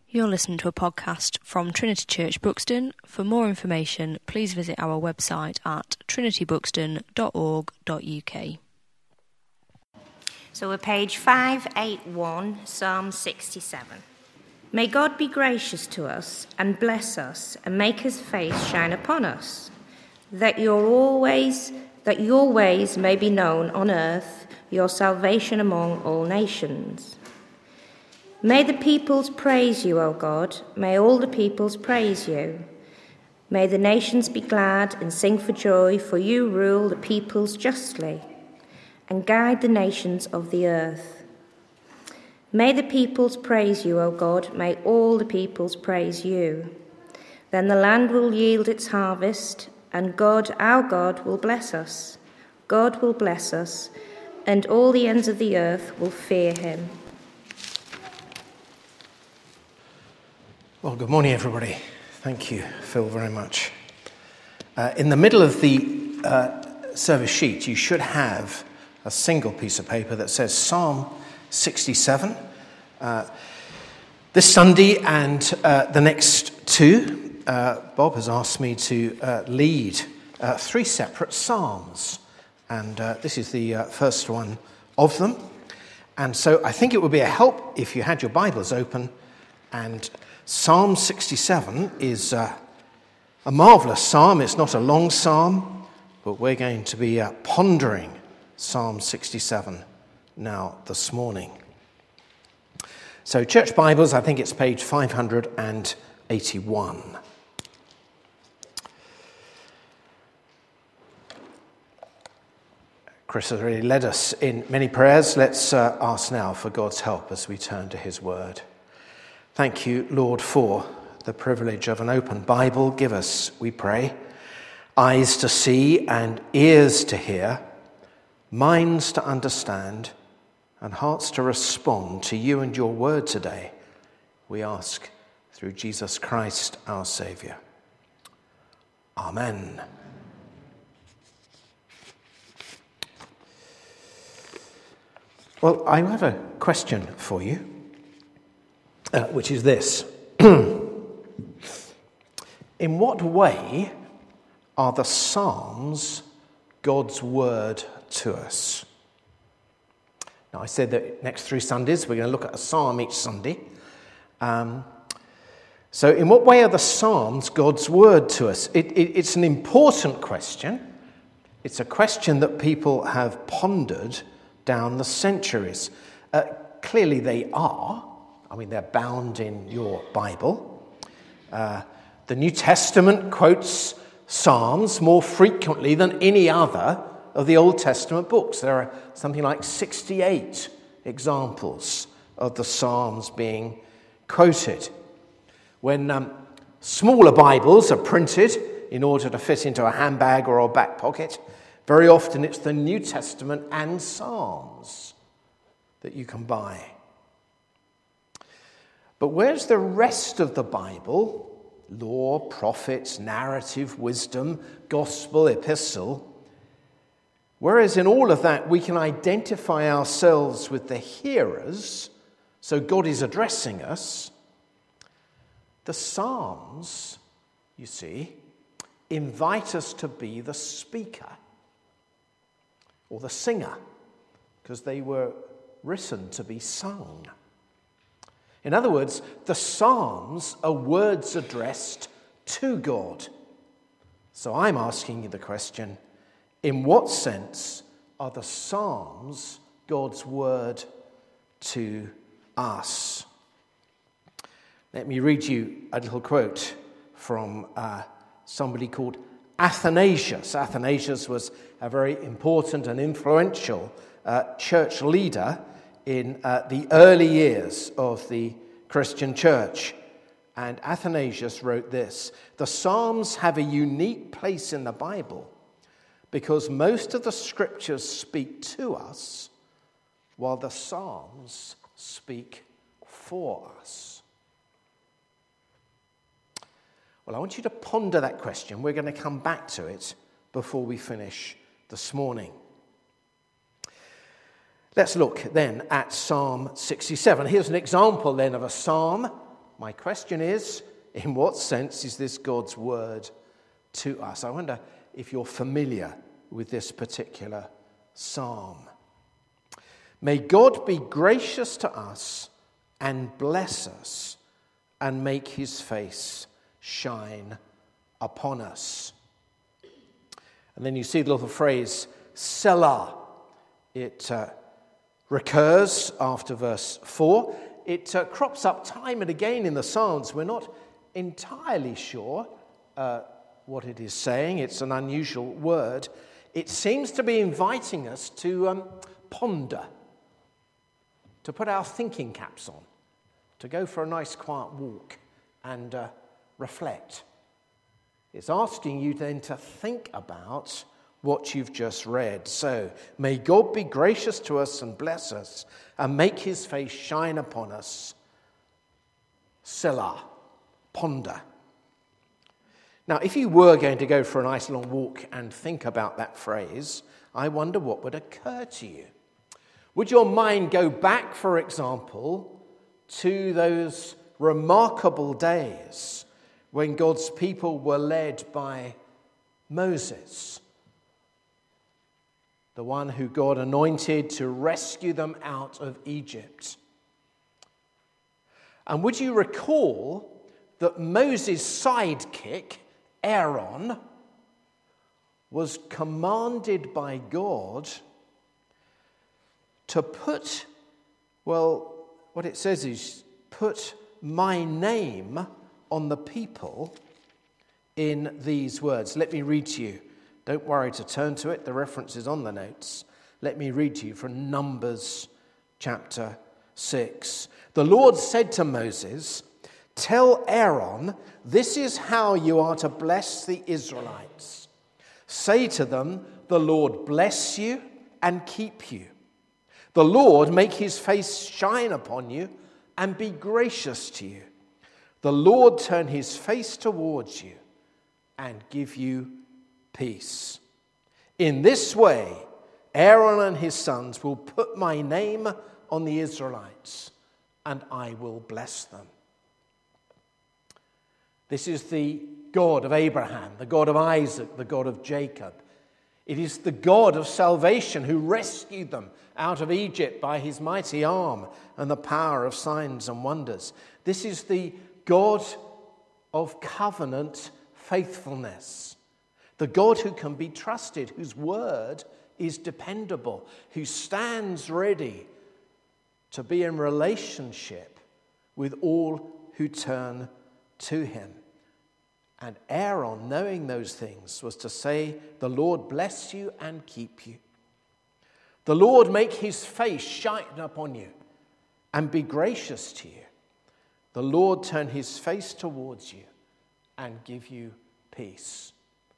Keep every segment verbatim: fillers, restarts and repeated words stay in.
You're listening to a podcast from Trinity Church Buxton. For more information, please visit our website at trinity buxton dot org dot U K. So we're page five eighty-one, Psalm sixty-seven. May God be gracious to us and bless us and make his face shine upon us, that your always that your ways may be known on earth, your salvation among all nations. May the peoples praise you, O God. May all the peoples praise you. May the nations be glad and sing for joy, for you rule the peoples justly and guide the nations of the earth. May the peoples praise you, O God. May all the peoples praise you. Then the land will yield its harvest, and God, our God, will bless us. God will bless us, and all the ends of the earth will fear him. Well, good morning, everybody. Thank you, Phil, very much. Uh, in the middle of the uh, service sheet, you should have a single piece of paper that says Psalm sixty-seven. Uh, this Sunday and uh, the next two, uh, Bob has asked me to uh, lead uh, three separate psalms, and uh, this is the uh, first one of them. And so I think it would be a help if you had your Bibles open, and Psalm sixty-seven is uh, a marvellous psalm. It's not a long psalm, but we're going to be uh, pondering Psalm sixty-seven now this morning. So Church Bibles, I think it's page five eighty-one. Chris has already led us in many prayers. Let's uh, ask now for God's help as we turn to his word. Thank you, Lord, for the privilege of an open Bible. Give us, we pray, eyes to see and ears to hear, minds to understand, and hearts to respond to you and your word today. We ask through Jesus Christ, our Saviour. Amen. Well, I have a question for you. Uh, which is this. In what way are the Psalms God's word to us? Now, I said that next three Sundays we're going to look at a psalm each Sunday. Um, so in what way are the Psalms God's word to us? It, it, it's an important question. It's a question that people have pondered down the centuries. Uh, clearly they are. I mean, they're bound in your Bible. Uh, the New Testament quotes Psalms more frequently than any other of the Old Testament books. There are something like sixty-eight examples of the Psalms being quoted. When um, smaller Bibles are printed in order to fit into a handbag or a back pocket, very often it's the New Testament and Psalms that you can buy. But where's the rest of the Bible? Law, prophets, narrative, wisdom, gospel, epistle. Whereas in all of that we can identify ourselves with the hearers, so God is addressing us, the Psalms, you see, invite us to be the speaker or the singer, because they were written to be sung. In other words, the Psalms are words addressed to God. So I'm asking you the question, in what sense are the Psalms God's word to us? Let me read you a little quote from uh, somebody called Athanasius. Athanasius was a very important and influential uh, church leader in uh, the early years of the Christian church. And Athanasius wrote this: the Psalms have a unique place in the Bible because most of the scriptures speak to us while the Psalms speak for us. Well, I want you to ponder that question. We're going to come back to it before we finish this morning. Let's look then at Psalm sixty-seven. Here's an example then of a psalm My question is, in what sense is this God's word to us? I wonder if you're familiar with this particular psalm. May God be gracious to us and bless us and make his face shine upon us. And then you see the little phrase, Selah. It uh, recurs after verse four. It uh, crops up time and again in the Psalms. We're not entirely sure uh, what it is saying. It's an unusual word. It seems to be inviting us to um, ponder, to put our thinking caps on, to go for a nice quiet walk and uh, reflect. It's asking you then to think about what you've just read. So, may God be gracious to us and bless us and make his face shine upon us. Selah, ponder. Now, if you were going to go for a nice long walk and think about that phrase, I wonder what would occur to you. Would your mind go back, for example, to those remarkable days when God's people were led by Moses, the one who God anointed to rescue them out of Egypt? And would you recall that Moses' sidekick, Aaron, was commanded by God to put, well, what it says is, put my name on the people in these words. Let me read to you. Don't worry to turn to it. The reference is on the notes. Let me read to you from Numbers chapter six. The Lord said to Moses, tell Aaron, this is how you are to bless the Israelites. Say to them, the Lord bless you and keep you. The Lord make his face shine upon you and be gracious to you. The Lord turn his face towards you and give you peace. In this way, Aaron and his sons will put my name on the Israelites, and I will bless them. This is the God of Abraham, the God of Isaac, the God of Jacob. It is the God of salvation who rescued them out of Egypt by his mighty arm and the power of signs and wonders. This is the God of covenant faithfulness, the God who can be trusted, whose word is dependable, who stands ready to be in relationship with all who turn to him. And Aaron, knowing those things, was to say, the Lord bless you and keep you. The Lord make his face shine upon you and be gracious to you. The Lord turn his face towards you and give you peace.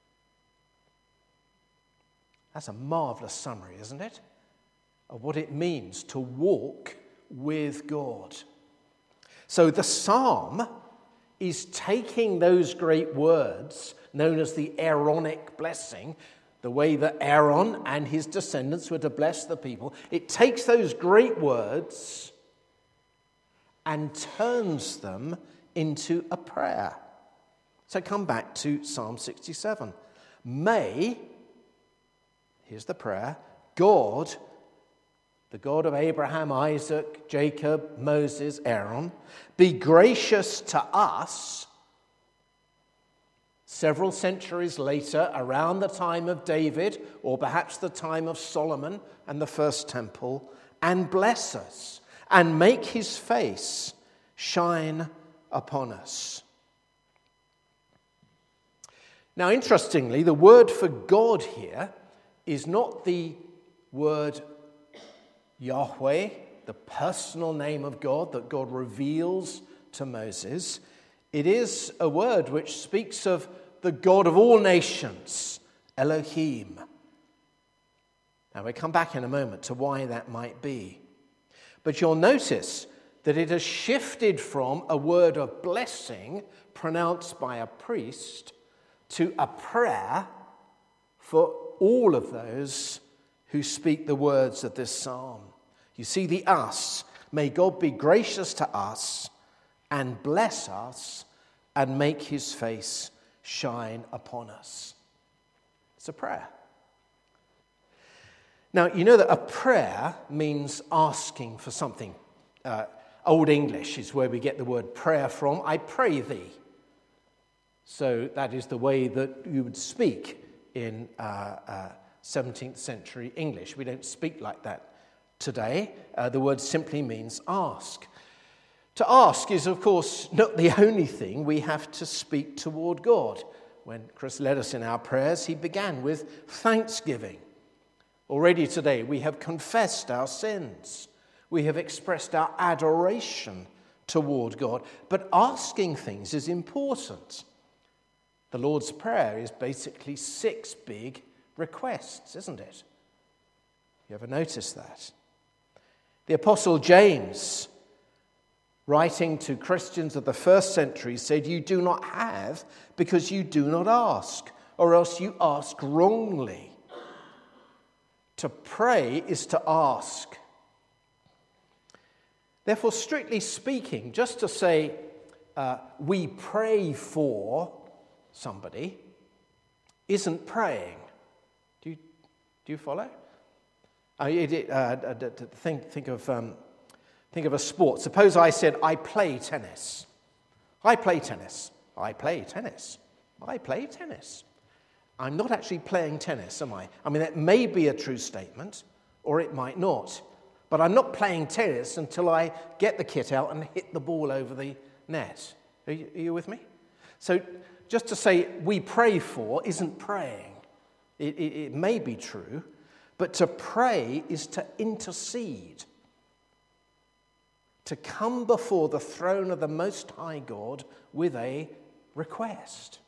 That's a marvelous summary, isn't it, of what it means to walk with God. So the psalm is taking those great words known as the Aaronic blessing, the way that Aaron and his descendants were to bless the people. It takes those great words and turns them into a prayer. So come back to Psalm sixty-seven. May, here's the prayer, God, the God of Abraham, Isaac, Jacob, Moses, Aaron, be gracious to us several centuries later, around the time of David, or perhaps the time of Solomon and the first temple, and bless us and make his face shine upon us. Now, interestingly, the word for God here is not the word Yahweh, the personal name of God that God reveals to Moses. It is a word which speaks of the God of all nations, Elohim. Now, we'll come back in a moment to why that might be. But you'll notice that it has shifted from a word of blessing pronounced by a priest to a prayer for all of those who speak the words of this psalm. You see the us. May God be gracious to us and bless us and make his face shine upon us. It's a prayer. Now, you know that a prayer means asking for something. Uh, Old English is where we get the word prayer from. I pray thee. So that is the way that you would speak in uh, uh, seventeenth century English. We don't speak like that today. Uh, the word simply means ask. To ask is, of course, not the only thing we have to speak toward God. When Chris led us in our prayers, he began with thanksgiving. Already today, we have confessed our sins. We have expressed our adoration toward God. But asking things is important. The Lord's Prayer is basically six big requests, isn't it? You ever notice that? The Apostle James, writing to Christians of the first century, said, "You do not have because you do not ask, or else you ask wrongly." To pray is to ask. Therefore, strictly speaking, just to say uh, we pray for somebody isn't praying. Do you, do you follow? I, it, uh, think, think, of, um, think of a sport. Suppose I said, I play tennis. I play tennis. I play tennis. I play tennis. I'm not actually playing tennis, am I? I mean, that may be a true statement, or it might not. But I'm not playing tennis until I get the kit out and hit the ball over the net. Are you, are you with me? So just to say we pray for isn't praying. It, it, it may be true, but to pray is to intercede. To come before the throne of the Most High God with a request.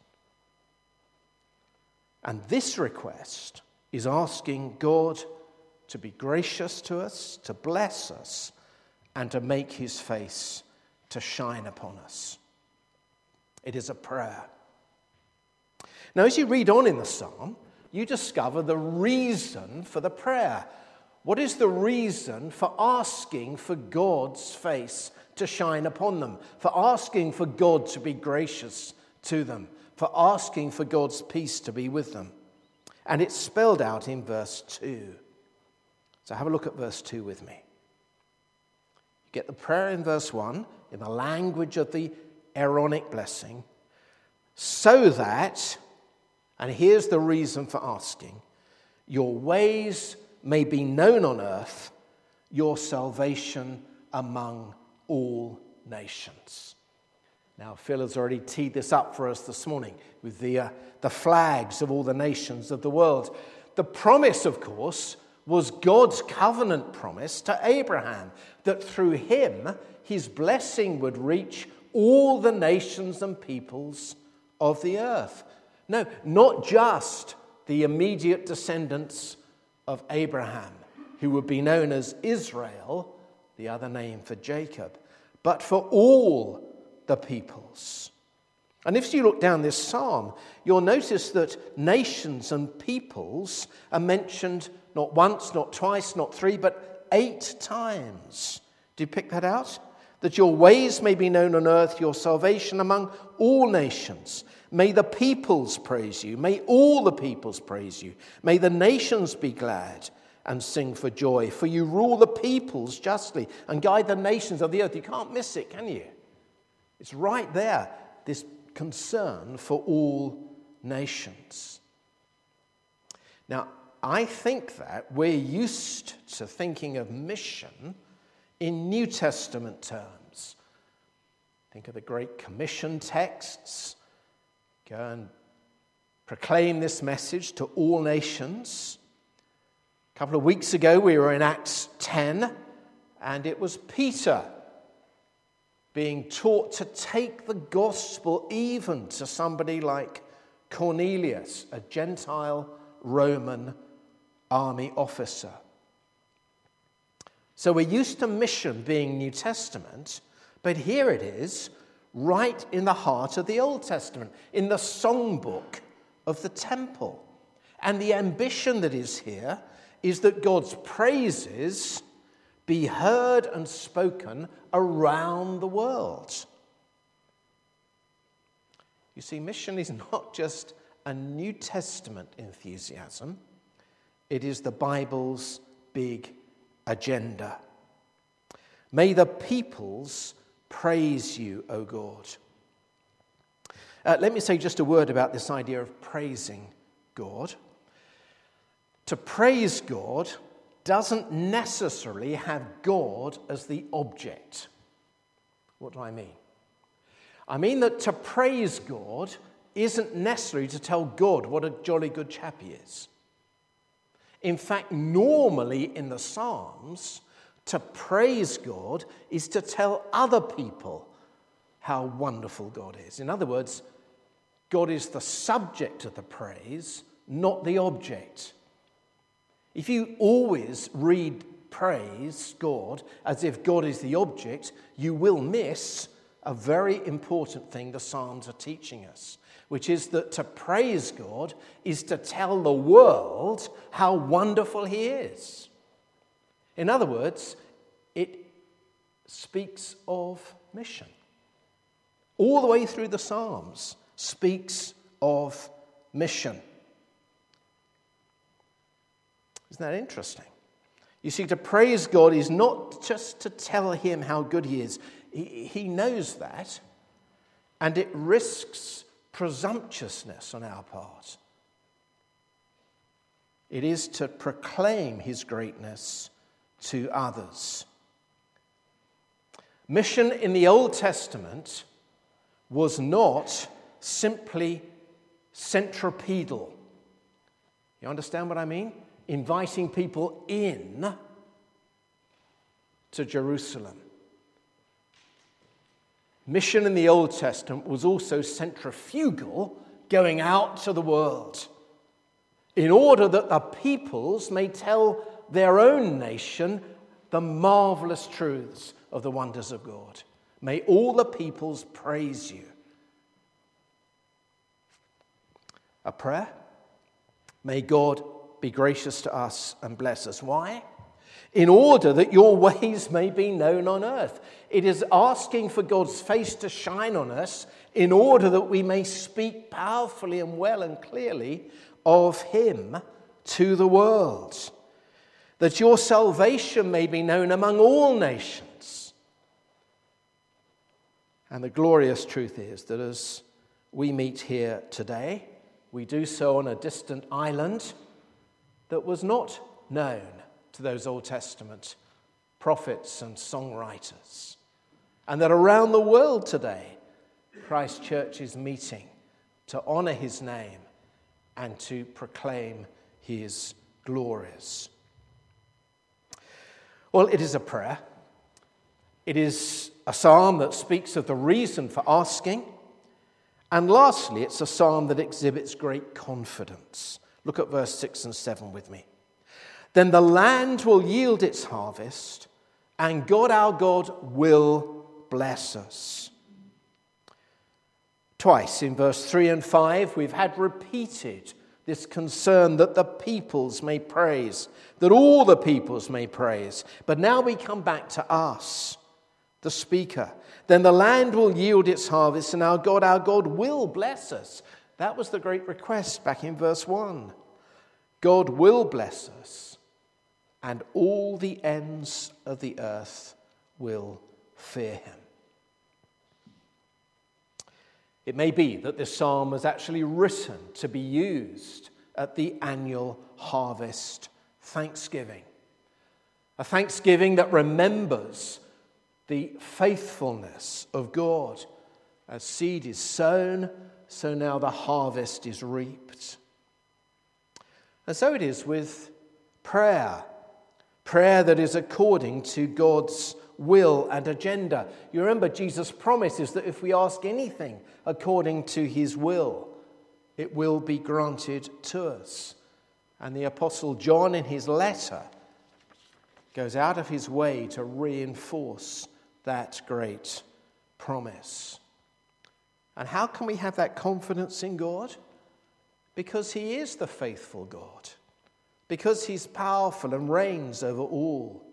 And this request is asking God to be gracious to us, to bless us, and to make his face to shine upon us. It is a prayer. Now, as you read on in the psalm, you discover the reason for the prayer. What is the reason for asking for God's face to shine upon them, for asking for God to be gracious to them, for asking for God's peace to be with them? And it's spelled out in verse two. So have a look at verse two with me. You get the prayer in verse one in the language of the Aaronic blessing, so that, and here's the reason for asking, your ways may be known on earth, your salvation among all nations. Now, Phil has already teed this up for us this morning with the, uh, the flags of all the nations of the world. The promise, of course, was God's covenant promise to Abraham, that through him, his blessing would reach all the nations and peoples of the earth. No, not just the immediate descendants of Abraham, who would be known as Israel, the other name for Jacob, but for all the peoples. And if you look down this psalm, you'll notice that nations and peoples are mentioned not once, not twice, not three, but eight times. Do you pick that out? That your ways may be known on earth, your salvation among all nations. May the peoples praise you. May all the peoples praise you. May the nations be glad and sing for joy. For you rule the peoples justly and guide the nations of the earth. You can't miss it, can you? It's right there, this concern for all nations. Now, I think that we're used to thinking of mission in New Testament terms. Think of the Great Commission texts. Go and proclaim this message to all nations. A couple of weeks ago, we were in Acts ten, and it was Peter being taught to take the gospel even to somebody like Cornelius, a Gentile Roman army officer. So we're used to mission being New Testament, but here it is, right in the heart of the Old Testament, in the songbook of the temple. And the ambition that is here is that God's praises be heard and spoken around the world. You see, mission is not just a New Testament enthusiasm. It is the Bible's big agenda. May the peoples praise you, O God. Uh, let me say just a word about this idea of praising God. To praise God doesn't necessarily have God as the object. What do I mean? I mean that to praise God isn't necessary to tell God what a jolly good chap he is. In fact, normally in the Psalms, to praise God is to tell other people how wonderful God is. In other words, God is the subject of the praise, not the object. If you always read praise God as if God is the object, you will miss a very important thing the Psalms are teaching us, which is that to praise God is to tell the world how wonderful he is. In other words, it speaks of mission. All the way through the Psalms speaks of mission. Isn't that interesting? You see, to praise God is not just to tell him how good he is. He, he knows that, and it risks presumptuousness on our part. It is to proclaim his greatness to others. Mission in the Old Testament was not simply centripetal. You understand what I mean? Inviting people in to Jerusalem. Mission in the Old Testament was also centrifugal, going out to the world, in order that the peoples may tell their own nation the marvelous truths of the wonders of God. May all the peoples praise you. A prayer? May God be gracious to us and bless us. Why? In order that your ways may be known on earth. It is asking for God's face to shine on us in order that we may speak powerfully and well and clearly of him to the world. That your salvation may be known among all nations. And the glorious truth is that as we meet here today, we do so on a distant island that was not known to those Old Testament prophets and songwriters. And that around the world today, Christ Church is meeting to honor his name and to proclaim his glories. Well, it is a prayer. It is a psalm that speaks of the reason for asking. And lastly, it's a psalm that exhibits great confidence. Look at verse six and seven with me. Then the land will yield its harvest, and God our God will bless us. Twice in verse three and five, we've had repeated this concern that the peoples may praise, that all the peoples may praise. But now we come back to us, the speaker. Then the land will yield its harvest, and our God, our God will bless us. That was the great request back in verse one. God will bless us, and all the ends of the earth will fear him. It may be that this psalm was actually written to be used at the annual harvest thanksgiving. A thanksgiving that remembers the faithfulness of God. As seed is sown, so now the harvest is reaped. And so it is with prayer. Prayer that is according to God's will and agenda. You remember Jesus' promise is that if we ask anything according to his will, it will be granted to us. And the Apostle John in his letter goes out of his way to reinforce that great promise. And how can we have that confidence in God? Because he is the faithful God. Because he's powerful and reigns over all.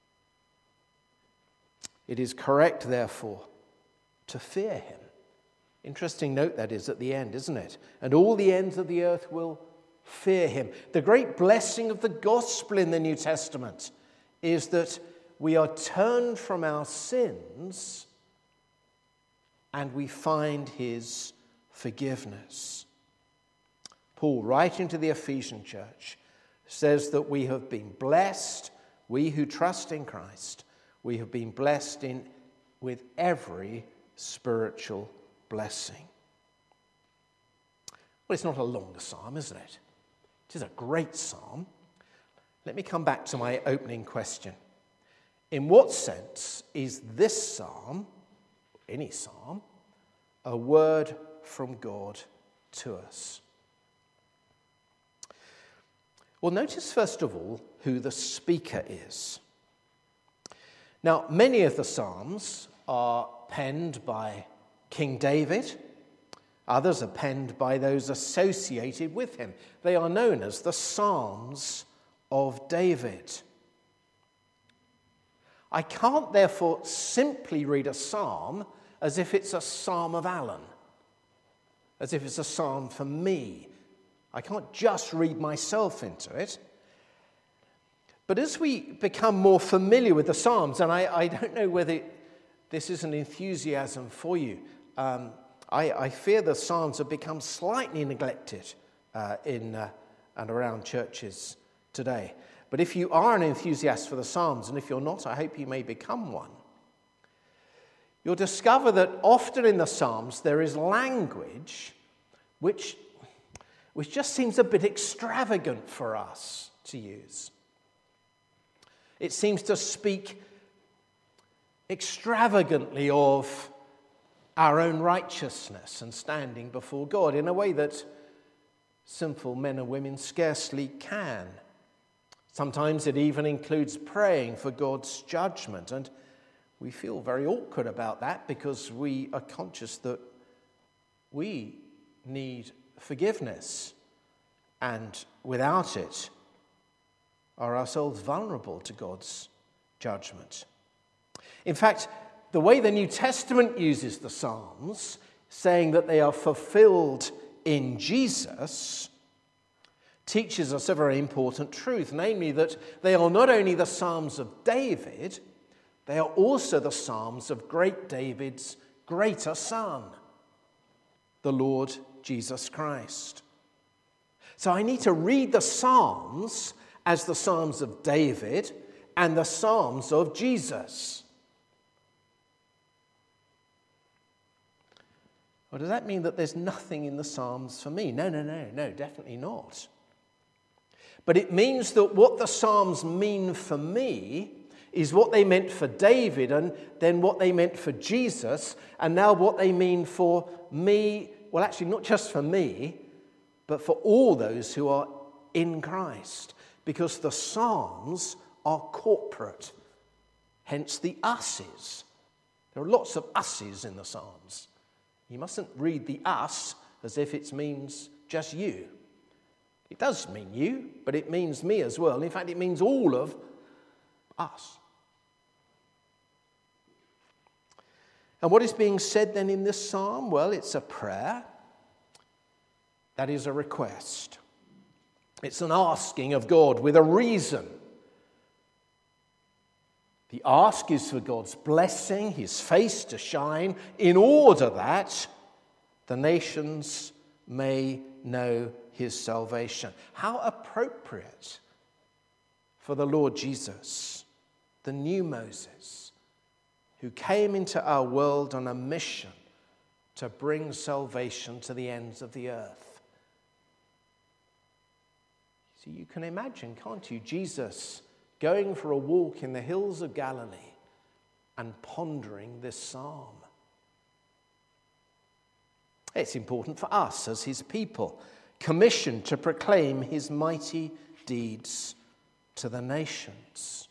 It is correct, therefore, to fear him. Interesting note that is at the end, isn't it? And all the ends of the earth will fear him. The great blessing of the gospel in the New Testament is that we are turned from our sins and we find his forgiveness. Paul, writing to the Ephesian church, says that we have been blessed, we who trust in Christ, we have been blessed in with every spiritual blessing. Well, it's not a long psalm, isn't it? It is a great psalm. Let me come back to my opening question. In what sense is this psalm, any psalm, a word from God to us? Well, notice first of all who the speaker is. Now, many of the psalms are penned by King David. Others are penned by those associated with him. They are known as the Psalms of David. I can't therefore simply read a psalm as if it's a psalm of Alan, as if it's a psalm for me. I can't just read myself into it. But as we become more familiar with the Psalms, and I, I don't know whether this is an enthusiasm for you, um, I, I fear the Psalms have become slightly neglected uh, in uh, and around churches today. But if you are an enthusiast for the Psalms, and if you're not, I hope you may become one, you'll discover that often in the Psalms there is language which, which just seems a bit extravagant for us to use. It seems to speak extravagantly of our own righteousness and standing before God in a way that sinful men and women scarcely can. Sometimes it even includes praying for God's judgment, and we feel very awkward about that because we are conscious that we need forgiveness, and without it are ourselves vulnerable to God's judgment. In fact, the way the New Testament uses the Psalms, saying that they are fulfilled in Jesus, teaches us a very important truth, namely that they are not only the Psalms of David, they are also the Psalms of great David's greater son, the Lord Jesus Christ. So I need to read the Psalms as the Psalms of David and the Psalms of Jesus. Well, does that mean that there's nothing in the Psalms for me? No, no, no, no, definitely not. But it means that what the Psalms mean for me is what they meant for David, and then what they meant for Jesus, and now what they mean for me, well, actually not just for me, but for all those who are in Christ. Because the Psalms are corporate, hence the us's. There are lots of us's in the Psalms. You mustn't read the us as if it means just you. It does mean you, but it means me as well. In fact, it means all of us. And what is being said then in this psalm? Well, it's a prayer. That is a request. It's an asking of God with a reason. The ask is for God's blessing, his face to shine, in order that the nations may know his salvation. How appropriate for the Lord Jesus, the new Moses, who came into our world on a mission to bring salvation to the ends of the earth. So you can imagine, can't you, Jesus going for a walk in the hills of Galilee and pondering this psalm. It's important for us as his people, commissioned to proclaim his mighty deeds to the nations.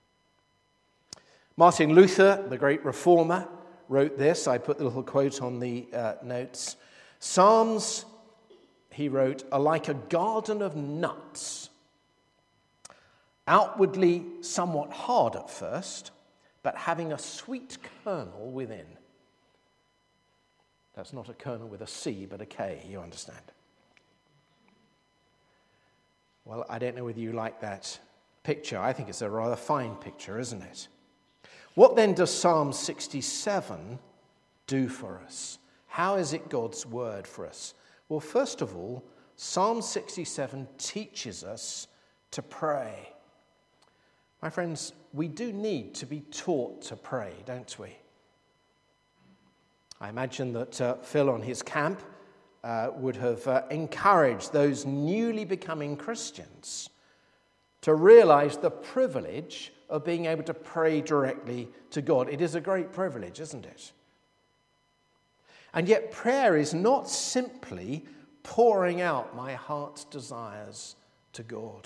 Martin Luther, the great reformer, wrote this. I put the little quote on the uh, notes. Psalms, he wrote, are like a garden of nuts, outwardly somewhat hard at first, but having a sweet kernel within. That's not a colonel with a C, but a K, you understand. Well, I don't know whether you like that picture. I think it's a rather fine picture, isn't it? What then does Psalm sixty-seven do for us? How is it God's word for us? Well, first of all, Psalm sixty-seven teaches us to pray. My friends, we do need to be taught to pray, don't we? I imagine that uh, Phil on his camp uh, would have uh, encouraged those newly becoming Christians to realize the privilege of being able to pray directly to God. It is a great privilege, isn't it? And yet prayer is not simply pouring out my heart's desires to God.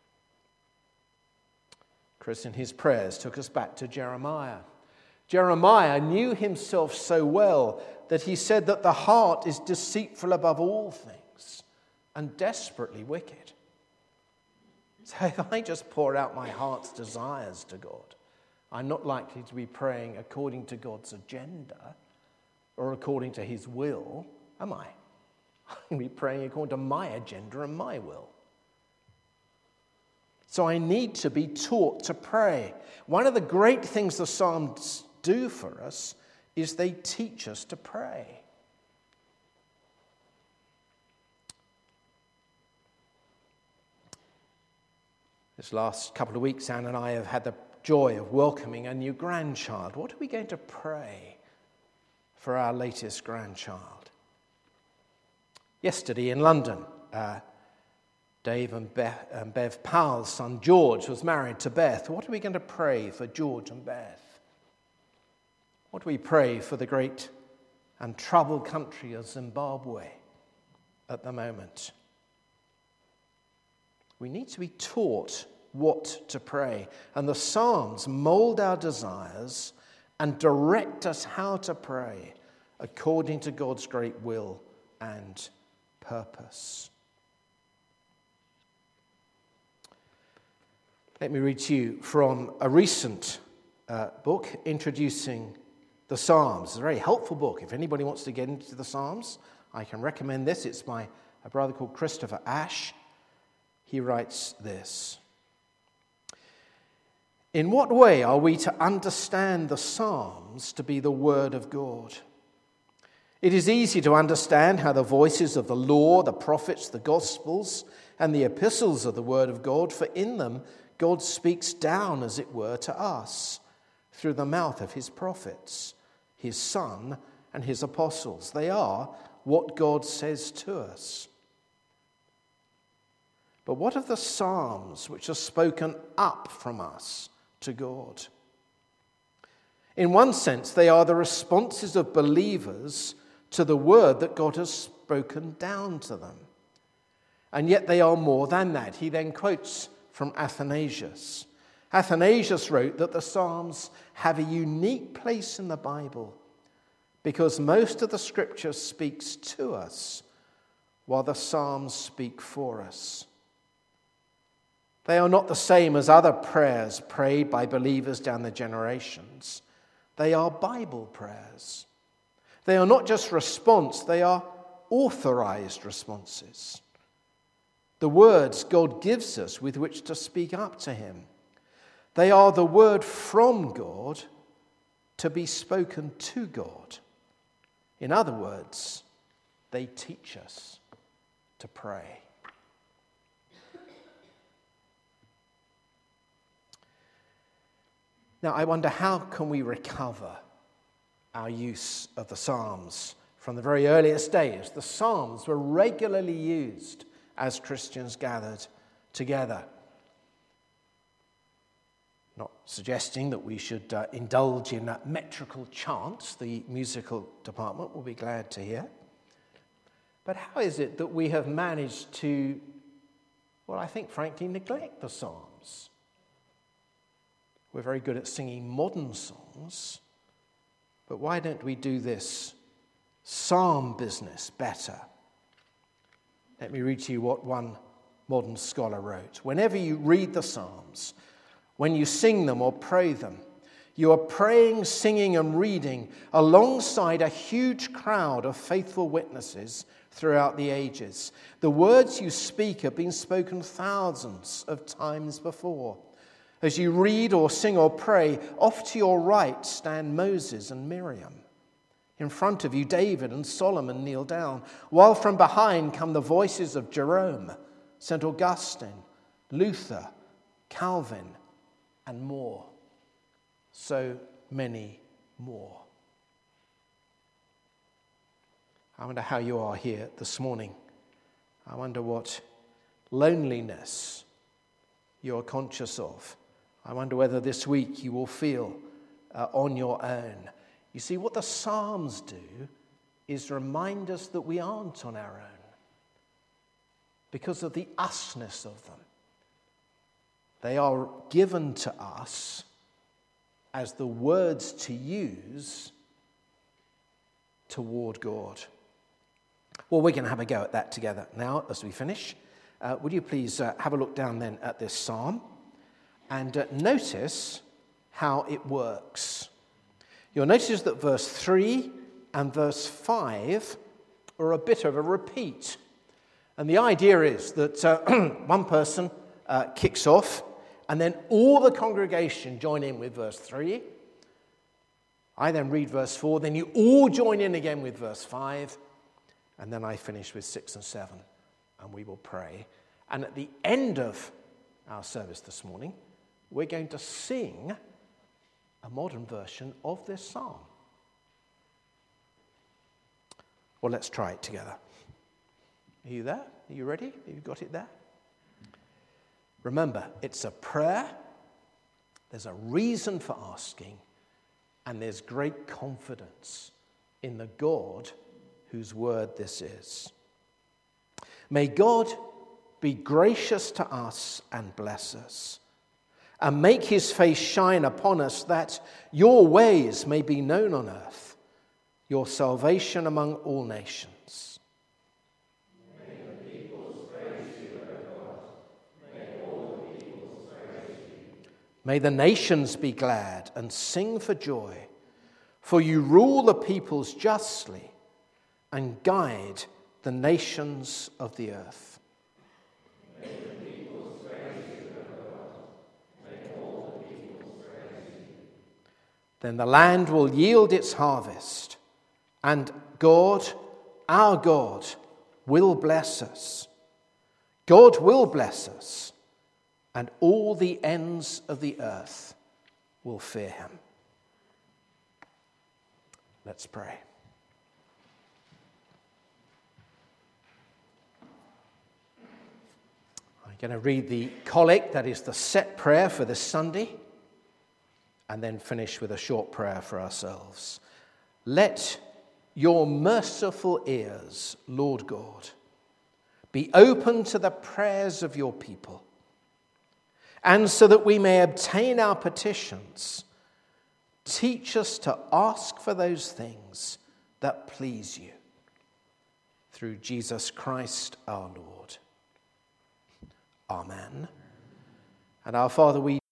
Chris, in his prayers, took us back to Jeremiah. Jeremiah knew himself so well that he said that the heart is deceitful above all things and desperately wicked. So if I just pour out my heart's desires to God, I'm not likely to be praying according to God's agenda or according to his will, am I? I'm going to be praying according to my agenda and my will. So I need to be taught to pray. One of the great things the Psalms do for us is they teach us to pray. This last couple of weeks, Anne and I have had the joy of welcoming a new grandchild. What are we going to pray for our latest grandchild? Yesterday in London, uh, Dave and, Beth, and Bev Powell's son George was married to Beth. What are we going to pray for George and Beth? What do we pray for the great and troubled country of Zimbabwe at the moment? We need to be taught what to pray. And the Psalms mold our desires and direct us how to pray according to God's great will and purpose. Let me read to you from a recent uh, book introducing the Psalms. It's a very helpful book. If anybody wants to get into the Psalms, I can recommend this. It's by a brother called Christopher Ash. He writes this: in what way are we to understand the Psalms to be the Word of God? It is easy to understand how the voices of the law, the prophets, the Gospels, and the epistles are the Word of God, for in them God speaks down, as it were, to us through the mouth of his prophets, his Son, and his apostles. They are what God says to us. But what of the Psalms which are spoken up from us to God? In one sense, they are the responses of believers to the word that God has spoken down to them. And yet they are more than that. He then quotes from Athanasius. Athanasius wrote that the Psalms have a unique place in the Bible because most of the Scripture speaks to us while the Psalms speak for us. They are not the same as other prayers prayed by believers down the generations. They are Bible prayers. They are not just response, they are authorized responses. The words God gives us with which to speak up to him. They are the word from God to be spoken to God. In other words, they teach us to pray. Now, I wonder, how can we recover our use of the Psalms from the very earliest days? The Psalms were regularly used as Christians gathered together. Not suggesting that we should uh, indulge in uh, metrical chants, the musical department will be glad to hear. But how is it that we have managed to, well, I think frankly, neglect the Psalms? We're very good at singing modern songs, but why don't we do this psalm business better? Let me read to you what one modern scholar wrote. Whenever you read the Psalms, when you sing them or pray them, You are praying, singing, and reading alongside a huge crowd of faithful witnesses throughout the ages. The words you speak have been spoken thousands of times before. As you read or sing or pray, off to your right stand Moses and Miriam. In front of you, David and Solomon kneel down, while from behind come the voices of Jerome, Saint Augustine, Luther, Calvin, and more. So many more. I wonder how you are here this morning. I wonder what loneliness you're conscious of. I wonder whether this week you will feel uh, on your own. You see, what the Psalms do is remind us that we aren't on our own because of the usness of them. They are given to us as the words to use toward God. Well, we're going to have a go at that together now as we finish. Uh, would you please uh, have a look down then at this psalm and uh, notice how it works. You'll notice that verse three and verse five are a bit of a repeat. And the idea is that uh, one person uh, kicks off, and then all the congregation join in with verse three. I then read verse four, then you all join in again with verse five, and then I finish with six and seven, and we will pray. And at the end of our service this morning, we're going to sing a modern version of this psalm. Well, let's try it together. Are you there? Are you ready? Have you got it there? Remember, it's a prayer, there's a reason for asking, and there's great confidence in the God whose word this is. May God be gracious to us and bless us, and make his face shine upon us, that your ways may be known on earth, your salvation among all nations. May the peoples praise you, O God. May all the peoples praise you. May the nations be glad and sing for joy, for you rule the peoples justly and guide the nations of the earth. May the peoples praise you, O God. May all the peoples praise you. Then the land will yield its harvest, and God, our God, will bless us. God will bless us, and all the ends of the earth will fear him. Let's pray. I'm going to read the collect, that is the set prayer for this Sunday, and then finish with a short prayer for ourselves. Let your merciful ears, Lord God, be open to the prayers of your people, and so that we may obtain our petitions, teach us to ask for those things that please you. Through Jesus Christ our Lord. Amen. And our Father, we